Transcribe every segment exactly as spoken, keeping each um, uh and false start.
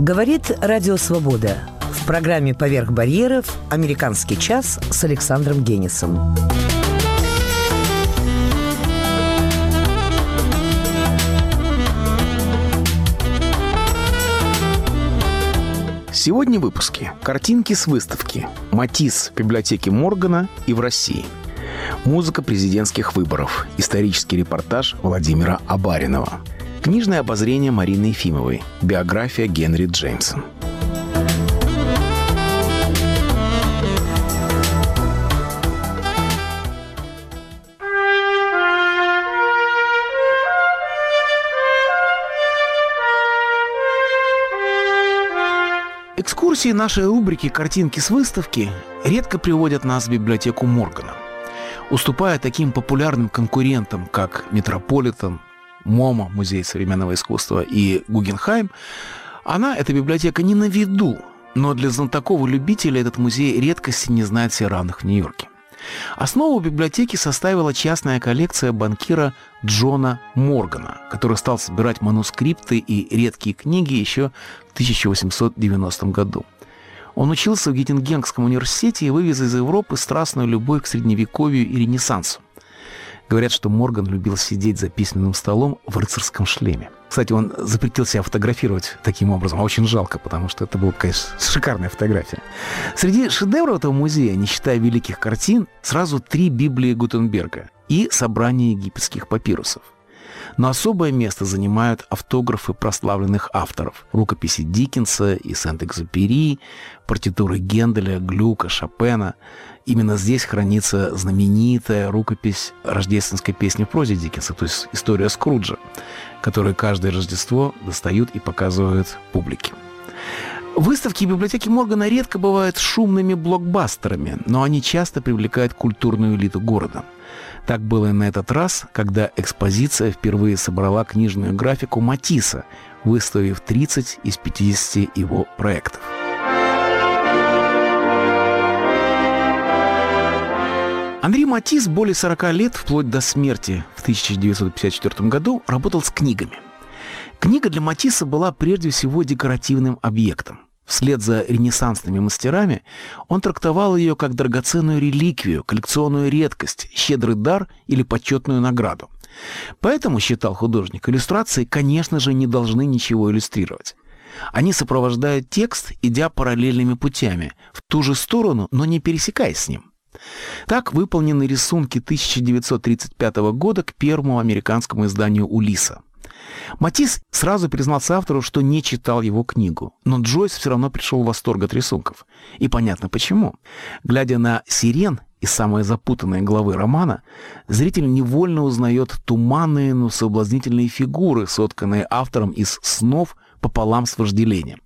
Говорит Радио Свобода. В программе «Поверх барьеров» «Американский час» с Александром Генисом. Сегодня в выпуске картинки с выставки «Матисс» в библиотеке Моргана и в России. Музыка президентских выборов. Исторический репортаж Владимира Абаринова. Книжное обозрение Марины Ефимовой. Биография Генри Джеймса. Экскурсии нашей рубрики «Картинки с выставки» редко приводят нас в библиотеку Моргана. Уступая таким популярным конкурентам, как Метрополитен, МоМА, Музей современного искусства, и Гугенхайм, она, эта библиотека, не на виду, но для знатоков и любителей этот музей редкости не знает себе равных в Нью-Йорке. Основу библиотеки составила частная коллекция банкира Джона Моргана, который стал собирать манускрипты и редкие книги еще в тысяча восемьсот девяностом году. Он учился в Геттингенском университете и вывез из Европы страстную любовь к Средневековью и Ренессансу. Говорят, что Морган любил сидеть за письменным столом в рыцарском шлеме. Кстати, он запретил себя фотографировать таким образом, а очень жалко, потому что это была, конечно, шикарная фотография. Среди шедевров этого музея, не считая великих картин, сразу три Библии Гутенберга и собрание египетских папирусов. Но особое место занимают автографы прославленных авторов, рукописи Диккенса и Сент-Экзюпери, партитуры Генделя, Глюка, Шопена. Именно здесь хранится знаменитая рукопись рождественской песни в прозе Диккенса, то есть история Скруджа, которую каждое Рождество достают и показывают публике. Выставки библиотеки Моргана редко бывают шумными блокбастерами, но они часто привлекают культурную элиту города. Так было и на этот раз, когда экспозиция впервые собрала книжную графику Матисса, выставив тридцать из пятидесяти его проектов. Анри Матисс более сорока лет, вплоть до смерти в тысяча девятьсот пятьдесят четвёртом году, работал с книгами. Книга для Матисса была прежде всего декоративным объектом. Вслед за ренессансными мастерами он трактовал ее как драгоценную реликвию, коллекционную редкость, щедрый дар или почетную награду. Поэтому, считал художник, иллюстрации, конечно же, не должны ничего иллюстрировать. Они сопровождают текст, идя параллельными путями, в ту же сторону, но не пересекаясь с ним. Так выполнены рисунки тысяча девятьсот тридцать пятого года к первому американскому изданию «Улисса». Матисс сразу признался автору, что не читал его книгу, но Джойс все равно пришел в восторг от рисунков. И понятно почему. Глядя на сирен из самой запутанной главы романа, зритель невольно узнает туманные, но соблазнительные фигуры, сотканные автором из снов пополам с вожделением.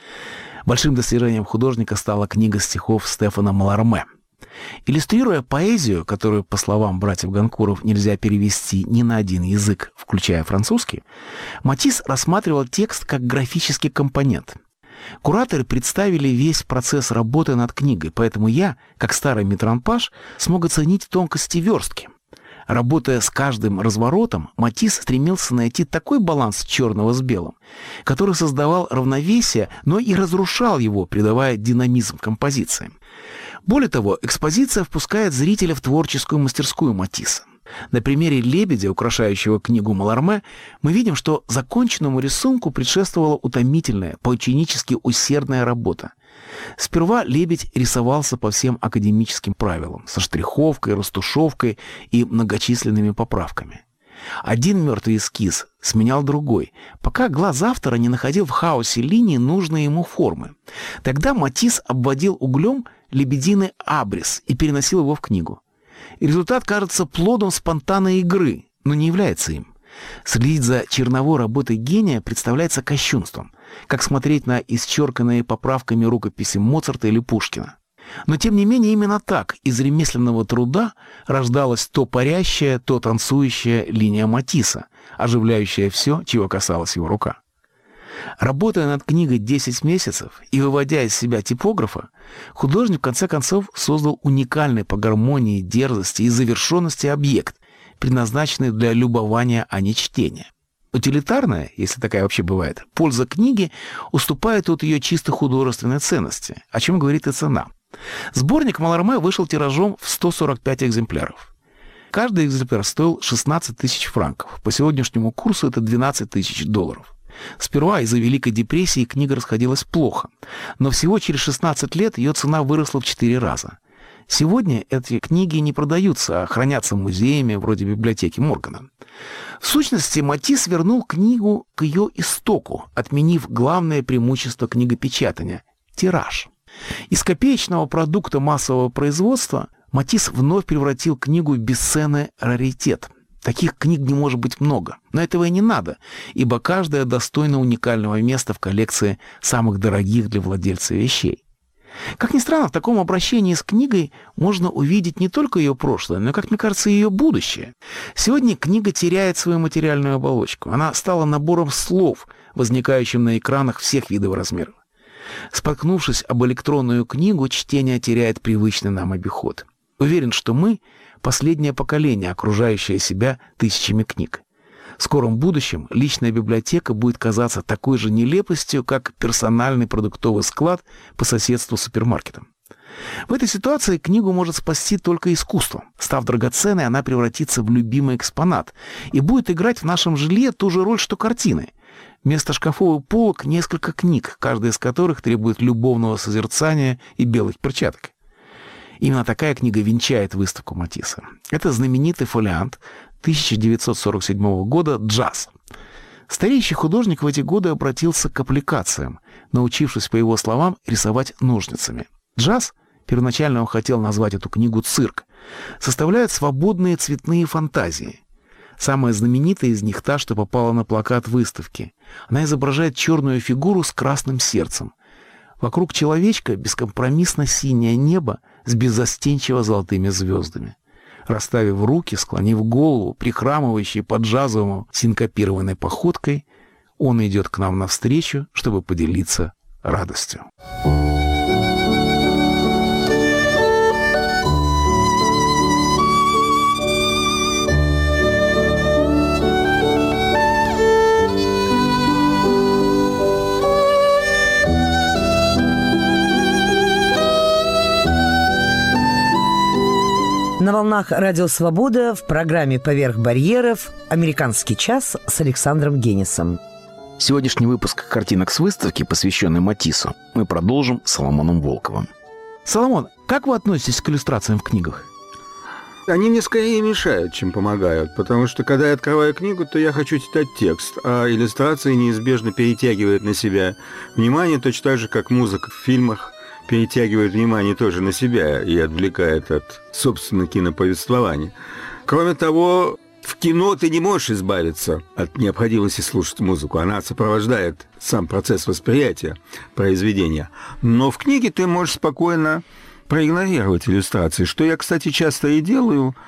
Большим достижением художника стала книга стихов Стефана Маларме. Иллюстрируя поэзию, которую, по словам братьев Гонкуров, нельзя перевести ни на один язык, включая французский, Матисс рассматривал текст как графический компонент. Кураторы представили весь процесс работы над книгой, поэтому я, как старый метранпаж, смог оценить тонкости верстки. Работая с каждым разворотом, Матисс стремился найти такой баланс черного с белым, который создавал равновесие, но и разрушал его, придавая динамизм композиции. Более того, экспозиция впускает зрителя в творческую мастерскую Матисса. На примере лебедя, украшающего книгу Маларме, мы видим, что законченному рисунку предшествовала утомительная, поученически усердная работа. Сперва лебедь рисовался по всем академическим правилам, со штриховкой, растушевкой и многочисленными поправками. Один мертвый эскиз сменял другой, пока глаз автора не находил в хаосе линий нужной ему формы. Тогда Матисс обводил углем лебединый абрис и переносил его в книгу. Результат кажется плодом спонтанной игры, но не является им. Следить за черновой работой гения представляется кощунством, как смотреть на исчерканные поправками рукописи Моцарта или Пушкина. Но, тем не менее, именно так из ремесленного труда рождалась то парящая, то танцующая линия Матисса, оживляющая все, чего касалась его рука. Работая над книгой десять месяцев и выводя из себя типографа, художник в конце концов создал уникальный по гармонии, дерзости и завершенности объект, предназначенный для любования, а не чтения. утилитарная, если такая вообще бывает, польза книги уступает от ее чисто художественной ценности, о чем говорит и цена. Сборник Маларме вышел тиражом в сто сорок пять экземпляров. Каждый экземпляр стоил шестнадцать тысяч франков. По сегодняшнему курсу это двенадцать тысяч долларов. Сперва из-за Великой депрессии книга расходилась плохо, но всего через шестнадцать лет ее цена выросла в четыре раза. Сегодня эти книги не продаются, а хранятся музеями, вроде библиотеки Моргана. В сущности, Матисс вернул книгу к ее истоку, отменив главное преимущество книгопечатания – тираж. Из копеечного продукта массового производства Матисс вновь превратил книгу в бесценный раритет. Таких книг не может быть много, но этого и не надо, ибо каждая достойна уникального места в коллекции самых дорогих для владельца вещей. Как ни странно, в таком обращении с книгой можно увидеть не только ее прошлое, но, как мне кажется, и ее будущее. Сегодня книга теряет свою материальную оболочку. Она стала набором слов, возникающим на экранах всех видов и размеров. Споткнувшись об электронную книгу, чтение теряет привычный нам обиход. Уверен, что мы — последнее поколение, окружающее себя тысячами книг. В скором будущем личная библиотека будет казаться такой же нелепостью, как персональный продуктовый склад по соседству с супермаркетом. В этой ситуации книгу может спасти только искусство. Став драгоценной, она превратится в любимый экспонат и будет играть в нашем жилье ту же роль, что картины. Вместо шкафов и полок несколько книг, каждая из которых требует любовного созерцания и белых перчаток. Именно такая книга венчает выставку Матисса. Это знаменитый фолиант тысяча девятьсот сорок седьмого года «Джаз». Стареющий художник в эти годы обратился к аппликациям, научившись, по его словам, рисовать ножницами. «Джаз», первоначально он хотел назвать эту книгу «Цирк», составляет свободные цветные фантазии. Самая знаменитая из них та, что попала на плакат выставки. Она изображает черную фигуру с красным сердцем. Вокруг человечка бескомпромиссно синее небо с беззастенчиво золотыми звездами. Расставив руки, склонив голову, прихрамывающий под джазовым синкопированной походкой, он идет к нам навстречу, чтобы поделиться радостью. На волнах «Радио Свобода» в программе «Поверх барьеров» «Американский час» с Александром Генисом. Сегодняшний выпуск картинок с выставки, посвященный Матиссу, мы продолжим с Соломоном Волковым. Соломон, как вы относитесь к иллюстрациям в книгах? Они мне скорее мешают, чем помогают, потому что, когда я открываю книгу, то я хочу читать текст, а иллюстрации неизбежно перетягивают на себя внимание, точно так же, как музыка в фильмах перетягивает внимание тоже на себя и отвлекает от, собственно, киноповествования. Кроме того, в кино ты не можешь избавиться от необходимости слушать музыку. Она сопровождает сам процесс восприятия произведения. Но в книге ты можешь спокойно проигнорировать иллюстрации, что я, кстати, часто и делаю.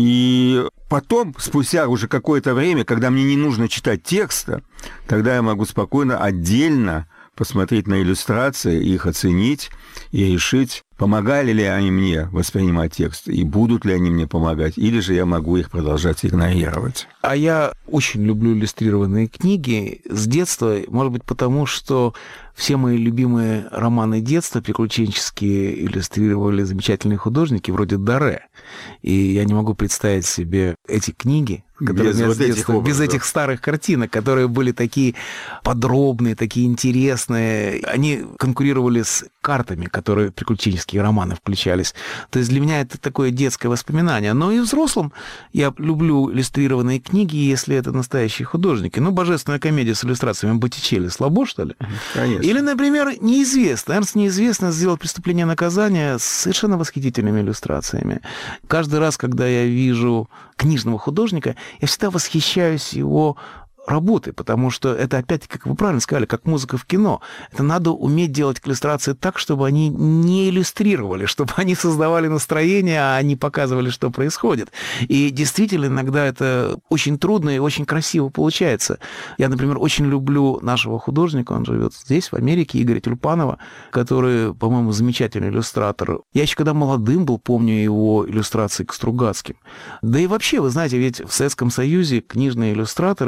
И потом, спустя уже какое-то время, когда мне не нужно читать текста, тогда я могу спокойно отдельно посмотреть на иллюстрации, их оценить и решить, помогали ли они мне воспринимать текст, и будут ли они мне помогать, или же я могу их продолжать игнорировать. А я очень люблю иллюстрированные книги с детства, может быть, потому что все мои любимые романы детства, приключенческие, иллюстрировали замечательные художники вроде Доре. И я не могу представить себе эти книги, которые без, вот детства, этих без этих старых картинок, которые были такие подробные, такие интересные. Они конкурировали с картами, которые приключенческие романы включались. То есть для меня это такое детское воспоминание. Но и взрослым я люблю иллюстрированные книги, если это настоящие художники. Ну, «Божественная комедия» с иллюстрациями Боттичелли слабо, что ли? Конечно. Или, например, «Неизвестный». Эрнст Неизвестный сделал «Преступление и наказание» с совершенно восхитительными иллюстрациями. Каждый раз, когда я вижу книжного художника, я всегда восхищаюсь его работы, потому что это, опять, как вы правильно сказали, как музыка в кино. Это надо уметь делать иллюстрации так, чтобы они не иллюстрировали, чтобы они создавали настроение, а не показывали, что происходит. И действительно, иногда это очень трудно и очень красиво получается. Я, например, очень люблю нашего художника, он живет здесь, в Америке, Игоря Тюльпанова, который, по-моему, замечательный иллюстратор. Я еще когда молодым был, помню его иллюстрации к Стругацким. Да и вообще, вы знаете, ведь в Советском Союзе книжные иллюстраторы часто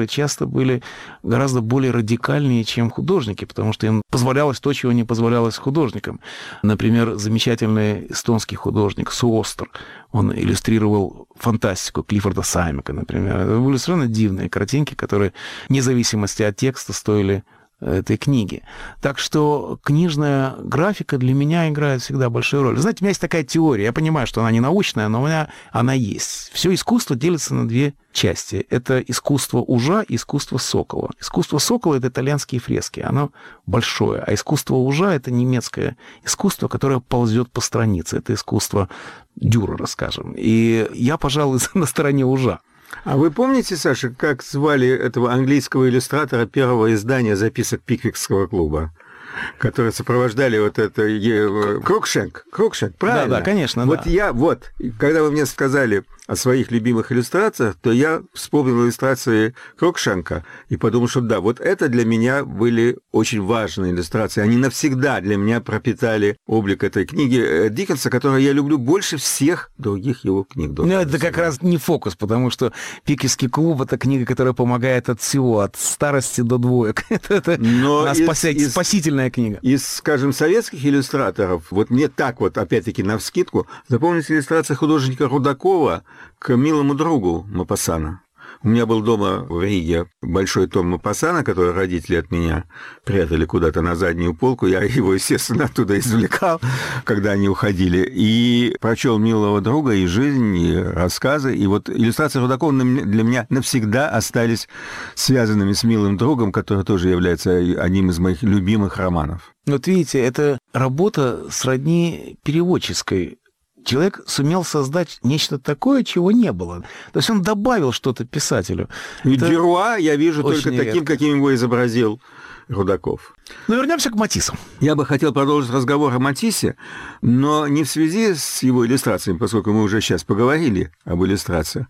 Матисса были гораздо более радикальнее, чем художники, потому что им позволялось то, чего не позволялось художникам. Например, замечательный эстонский художник Суостер, он иллюстрировал фантастику Клиффорда Саймека, например. Это были совершенно дивные картинки, которые, вне зависимости от текста, стоили этой книги. Так что книжная графика для меня играет всегда большую роль. Знаете, у меня есть такая теория, я понимаю, что она не научная, но у меня она есть. Все искусство делится на две части. Это искусство ужа и искусство сокола. Искусство сокола — это итальянские фрески, оно большое, а искусство ужа — это немецкое искусство, которое ползет по странице. Это искусство Дюрера, скажем. И я, пожалуй, на стороне ужа. А вы помните, Саша, как звали этого английского иллюстратора первого издания записок Пиквикского клуба, которые сопровождали вот это... Крукшенк, Крукшенк, правильно? Да, да, конечно, вот да. я, вот, когда вы мне сказали о своих любимых иллюстрациях, то я вспомнил иллюстрации Крукшенка и подумал, что да, вот это для меня были очень важные иллюстрации. Они навсегда для меня пропитали облик этой книги Диккенса, которую я люблю больше всех других его книг. Ну, это как раз не фокус, потому что «Пиквикский клуб» — это книга, которая помогает от всего, от старости до двоек. Это спасительная книга. Из, скажем, советских иллюстраторов, вот мне так вот, опять-таки, навскидку, запомнилась иллюстрация художника Рудакова к «Милому другу» Мопассана. У меня был дома в Риге большой том Мопассана, который родители от меня прятали куда-то на заднюю полку. Я его, естественно, оттуда извлекал, когда они уходили. И прочел «Милого друга», и жизнь, и рассказы. И вот иллюстрации Рудакова для меня навсегда остались связанными с «Милым другом», который тоже является одним из моих любимых романов. Вот видите, это работа сродни переводческой. Человек сумел создать нечто такое, чего не было. То есть он добавил что-то писателю. И Дюруа я вижу только редко. Таким, каким его изобразил Рудаков. Но вернемся к Матиссу. Я бы хотел продолжить разговор о Матиссе, но не в связи с его иллюстрациями, поскольку мы уже сейчас поговорили об иллюстрациях,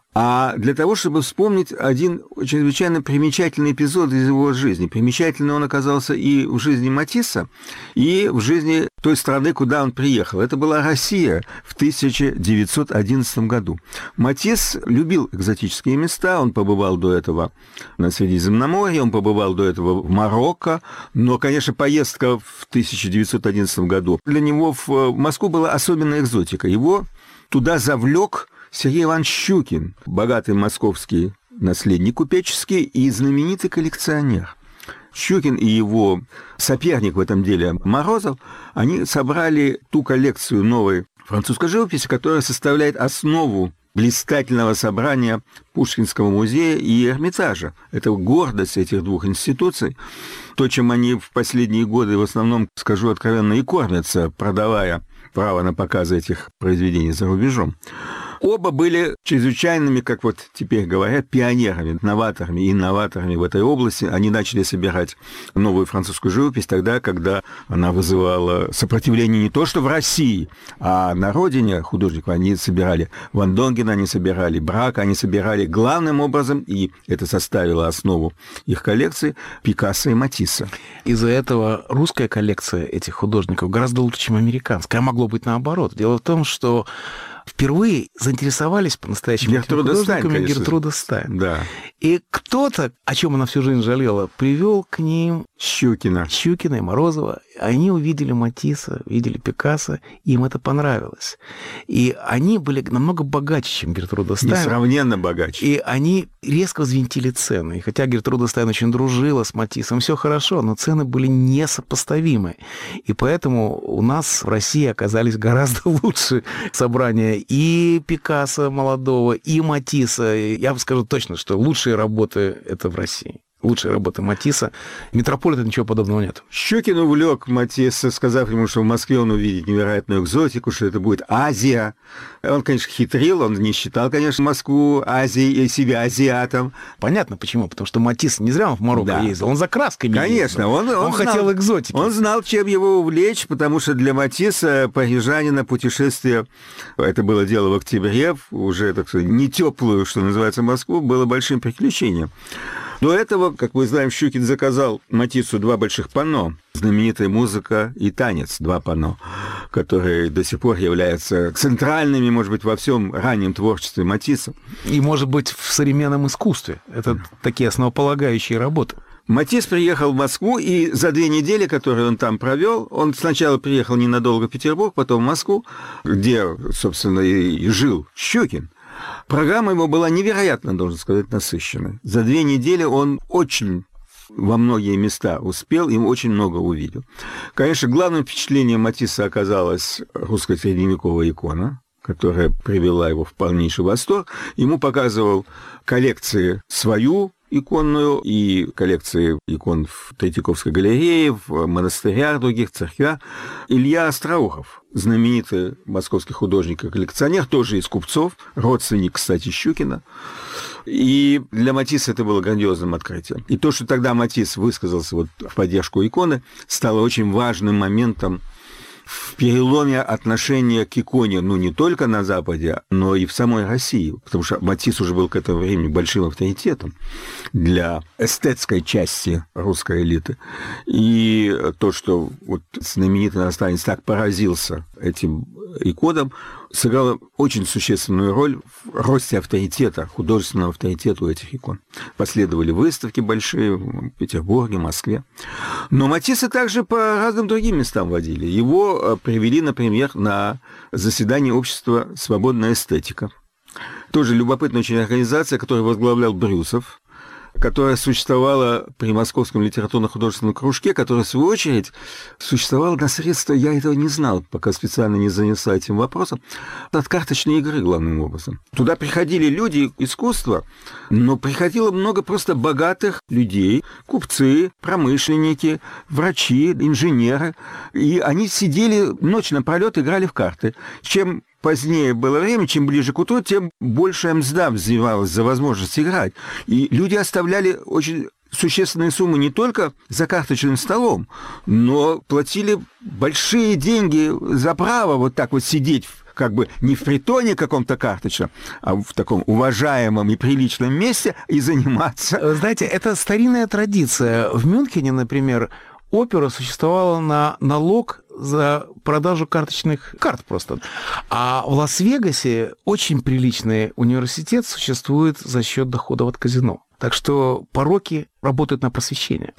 а для того, чтобы вспомнить один чрезвычайно примечательный эпизод из его жизни. Примечательный он оказался и в жизни Матисса, и в жизни той страны, куда он приехал. Это была Россия в тысяча девятьсот одиннадцатом году. Матисс любил экзотические места, он побывал до этого на Средиземноморье, он побывал до этого в Марокко, но, конечно, поездка в тысяча девятьсот одиннадцатом году для него в Москву была особенная экзотика. Его туда завлек Сергей Иванович Щукин, богатый московский наследник купеческий и знаменитый коллекционер. Щукин и его соперник в этом деле Морозов, они собрали ту коллекцию новой французской живописи, которая составляет основу блистательного собрания Пушкинского музея и Эрмитажа. Это гордость этих двух институций. То, чем они в последние годы в основном, скажу откровенно, и кормятся, продавая право на показы этих произведений за рубежом. Оба были чрезвычайными, как вот теперь говорят, пионерами, новаторами, инноваторами в этой области. Они начали собирать новую французскую живопись тогда, когда она вызывала сопротивление не то что в России, а на родине художников. Они собирали Ван Донгена, они собирали Брака, они собирали главным образом, и это составило основу их коллекции, Пикассо и Матисса. Из-за этого русская коллекция этих художников гораздо лучше, чем американская. А могло быть наоборот. Дело в том, что впервые заинтересовались по-настоящему художниками Гертруда Стайн. Да. И кто-то, о чем она всю жизнь жалела, привел к ним Щукина. Щукина и Морозова. Они увидели Матисса, увидели Пикассо, им это понравилось. И они были намного богаче, чем Гертруда Стайн. Несравненно богаче. И они резко взвинтили цены. И хотя Гертруда Стайн очень дружила с Матиссом, все хорошо, но цены были несопоставимы. И поэтому у нас в России оказались гораздо лучше собрания и Пикассо молодого, и Матисса. Я скажу точно, что лучшие работы — это в России. Лучшая работа Матисса. Метрополита ничего подобного нет. Щукин увлек Матисса, сказав ему, что в Москве он увидит невероятную экзотику, что это будет Азия. Он, конечно, хитрил, он не считал, конечно, Москву Азией и себя азиатом. Понятно почему. Потому что Матисс не зря он в Марокко да. ездил, он за красками конечно, ездил. Он, он, он знал, хотел экзотики. Он знал, чем его увлечь, потому что для Матисса парижанина путешествие, это было дело в октябре, уже, так сказать, не теплую, что называется, Москву, было большим приключением. До этого, как мы знаем, Щукин заказал Матиссу два больших панно. Знаменитая музыка и танец, два панно, которые до сих пор являются центральными, может быть, во всем раннем творчестве Матисса. И, может быть, в современном искусстве. Это такие основополагающие работы. Матисс приехал в Москву, и за две недели, которые он там провел, он сначала приехал ненадолго в Петербург, потом в Москву, где, собственно, и жил Щукин. Программа его была невероятно, должен сказать, насыщенной. За две недели он очень во многие места успел и очень много увидел. Конечно, главным впечатлением Матисса оказалась русская средневековая икона, которая привела его в полнейший восторг. Ему показывал коллекции свою, иконную, и коллекции икон в Третьяковской галерее, в монастырях, других церквях. Илья Остроухов, знаменитый московский художник и коллекционер, тоже из купцов, родственник, кстати, Щукина. И для Матисса это было грандиозным открытием. И то, что тогда Матисс высказался вот в поддержку иконы, стало очень важным моментом в переломе отношения к иконе, ну, не только на Западе, но и в самой России, потому что Матисс уже был к этому времени большим авторитетом для эстетской части русской элиты. И то, что вот знаменитый иностранец так поразился этим иконам, сыграло очень существенную роль в росте авторитета, художественного авторитета у этих икон. Последовали выставки большие в Петербурге, Москве. Но Матисса также по разным другим местам водили. Его привели, например, на заседание общества «Свободная эстетика». Тоже любопытная очень организация, которую возглавлял Брюсов, которая существовала при Московском литературно-художественном кружке, которая, в свою очередь, существовала на средства, я этого не знал, пока специально не занялся этим вопросом, от карточной игры, главным образом. Туда приходили люди искусства, но приходило много просто богатых людей, купцы, промышленники, врачи, инженеры, и они сидели ночь напролёт, играли в карты. Чем позднее было время, чем ближе к утру, тем больше мзда взвивалась за возможность играть. И люди оставляли очень существенные суммы не только за карточным столом, но платили большие деньги за право вот так вот сидеть как бы не в притоне каком-то карточном, а в таком уважаемом и приличном месте и заниматься. Знаете, это старинная традиция. В Мюнхене, например, опера существовала на налог за продажу карточных карт просто. А в Лас-Вегасе очень приличный университет существует за счет доходов от казино. Так что пороки работают на просвещение.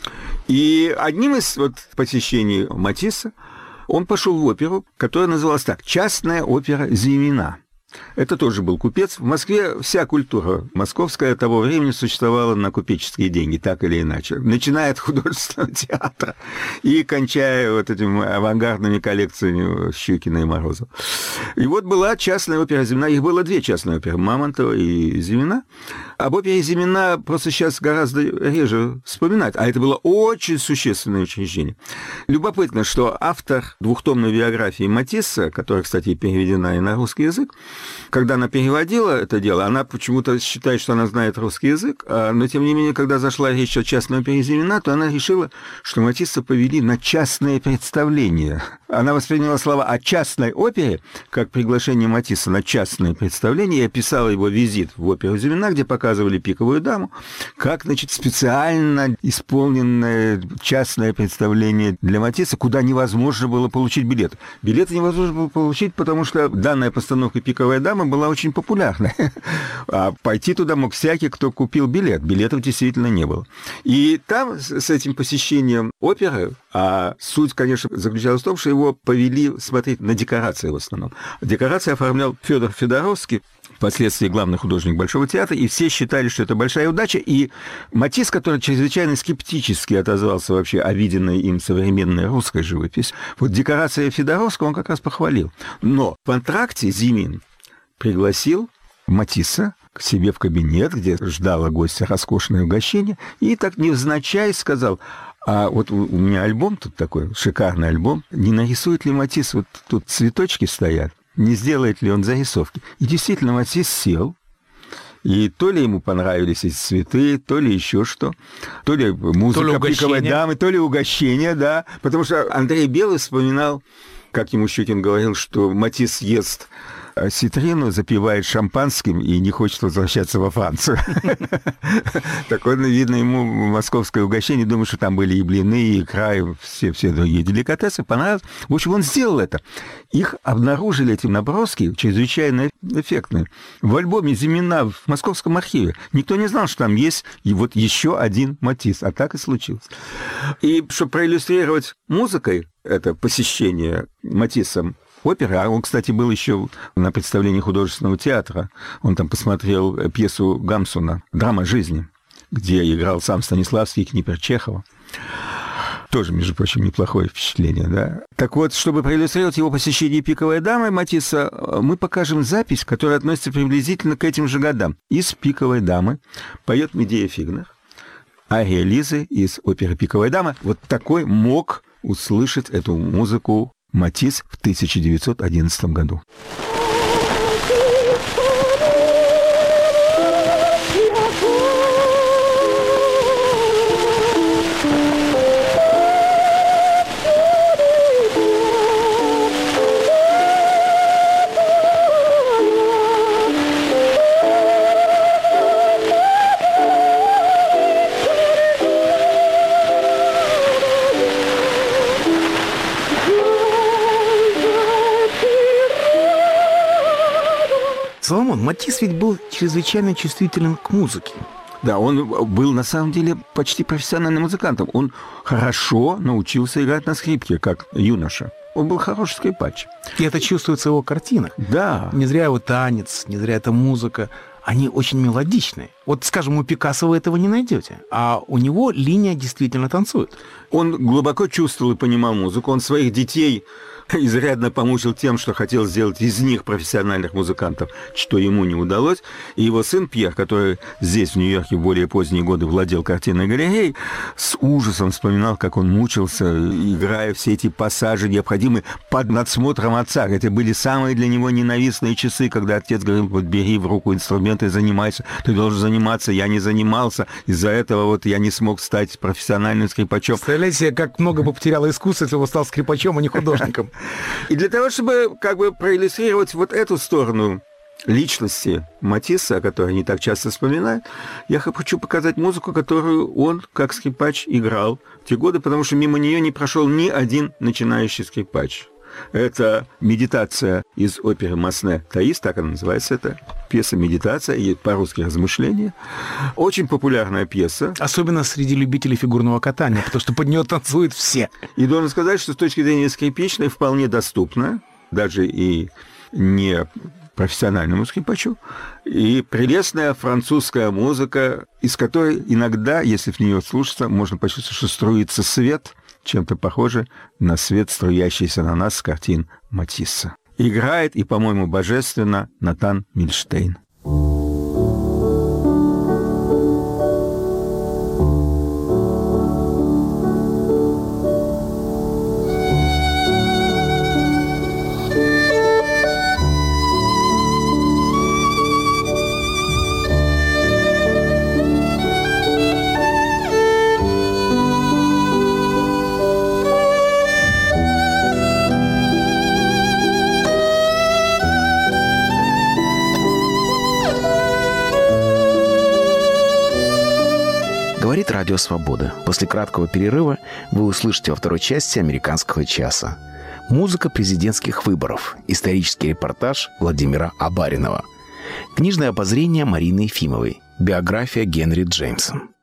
И одним из вот посещений Матисса он пошел в оперу, которая называлась так «Частная опера Зимина». Это тоже был купец. В Москве вся культура московская того времени существовала на купеческие деньги, так или иначе. Начиная от художественного театра и кончая вот этими авангардными коллекциями Щукина и Морозова. И вот была частная опера Зимина. Их было две частные оперы, Мамонтова и Зимина. Об опере Зимина просто сейчас гораздо реже вспоминать. А это было очень существенное учреждение. Любопытно, что автор двухтомной биографии Матисса, которая, кстати, переведена и на русский язык, когда она переводила это дело, она почему-то считает, что она знает русский язык, но, тем не менее, когда зашла речь о частной опере Зимина, то она решила, что Матисса повели на частное представление. Она восприняла слова о частной опере как приглашение Матисса на частное представление и описала его визит в оперу Зимина, где показывали «Пиковую даму», как, значит, специально исполненное частное представление для Матисса, куда невозможно было получить билеты. Билеты невозможно было получить, потому что данная постановка «Пиковая дама» была очень популярна. А пойти туда мог всякий, кто купил билет. Билетов действительно не было. И там с этим посещением оперы, а суть, конечно, заключалась в том, что его повели смотреть на декорации в основном. Декорации оформлял Федор Федоровский, впоследствии главный художник Большого театра, и все считали, что это большая удача. И Матисс, который чрезвычайно скептически отозвался вообще о виденной им современной русской живописи, вот декорация Федоровского он как раз похвалил. Но в антракте Зимин пригласил Матисса к себе в кабинет, где ждало гостя роскошное угощение, и так невзначай сказал: а вот у меня альбом тут такой, шикарный альбом, не нарисует ли Матисс, вот тут цветочки стоят, не сделает ли он зарисовки? И действительно, Матисс сел, и то ли ему понравились эти цветы, то ли еще что, то ли музыка «Пиковой дамы», то ли угощение, да, потому что Андрей Белый вспоминал, как ему Щукин говорил, что Матисс ест осетрину, запивает шампанским и не хочет возвращаться во Францию. Так он, видно, ему московское угощение, думаю, что там были и блины, и икра, и все, все другие деликатесы. Понравилось. В общем, он сделал это. Их обнаружили, эти наброски, чрезвычайно эффектные, в альбоме «Зимина» в Московском архиве. Никто не знал, что там есть и вот еще один Матисс. А так и случилось. И чтобы проиллюстрировать музыкой это посещение Матиссом оперы, а он, кстати, был еще на представлении художественного театра. Он там посмотрел пьесу Гамсуна «Драма жизни», где играл сам Станиславский и Книпер Чехова. Тоже, между прочим, неплохое впечатление, да? Так вот, чтобы проиллюстрировать его посещение «Пиковой дамы» Матисса, мы покажем запись, которая относится приблизительно к этим же годам. Из «Пиковой дамы» поет Медея Фигнер, ария Лизы из оперы «Пиковая дама». Вот такой мог услышать эту музыку Матисс в тысяча девятьсот одиннадцатом году. Соломон, Матисс ведь был чрезвычайно чувствителен к музыке. Да, он был на самом деле почти профессиональным музыкантом. Он хорошо научился играть на скрипке, как юноша. Он был хороший скрипач. И это чувствуется в его картинах. Да. Не зря его танец, не зря эта музыка. Они очень мелодичные. Вот, скажем, у Пикассо вы этого не найдете, а у него линия действительно танцует. Он глубоко чувствовал и понимал музыку. Он своих детей изрядно помучил тем, что хотел сделать из них профессиональных музыкантов, что ему не удалось. И его сын Пьер, который здесь, в Нью-Йорке, в более поздние годы владел картинной галереей, с ужасом вспоминал, как он мучился, играя все эти пассажи, необходимые под надсмотром отца. Это были самые для него ненавистные часы, когда отец говорил: вот бери в руку инструменты и занимайся. Ты должен заниматься. Я не занимался. Из-за этого вот я не смог стать профессиональным скрипачом. Представляете, как много бы потеряло искусство, если бы он стал скрипачом, а не художником. И для того, чтобы как бы проиллюстрировать вот эту сторону личности Матисса, о которой они так часто вспоминают, я хочу показать музыку, которую он, как скрипач, играл в те годы, потому что мимо нее не прошел ни один начинающий скрипач. Это медитация из оперы Масне «Таис», так она называется, это пьеса «Медитация», и по-русски «Размышления». Очень популярная пьеса. Особенно среди любителей фигурного катания, потому что под нее танцуют все. И должен сказать, что с точки зрения скрипичной вполне доступна, даже и не профессиональному скрипачу, и прелестная французская музыка, из которой иногда, если в нее слушаться, можно почувствовать, что струится свет, чем-то похоже на свет, струящийся на нас с картин Матисса. Играет, и, по-моему, божественно, Натан Мильштейн. Говорит Радио Свобода. После краткого перерыва вы услышите во второй части «Американского часа». Музыка президентских выборов. Исторический репортаж Владимира Абаринова. Книжное обозрение Марины Ефимовой. Биография Генри Джеймса.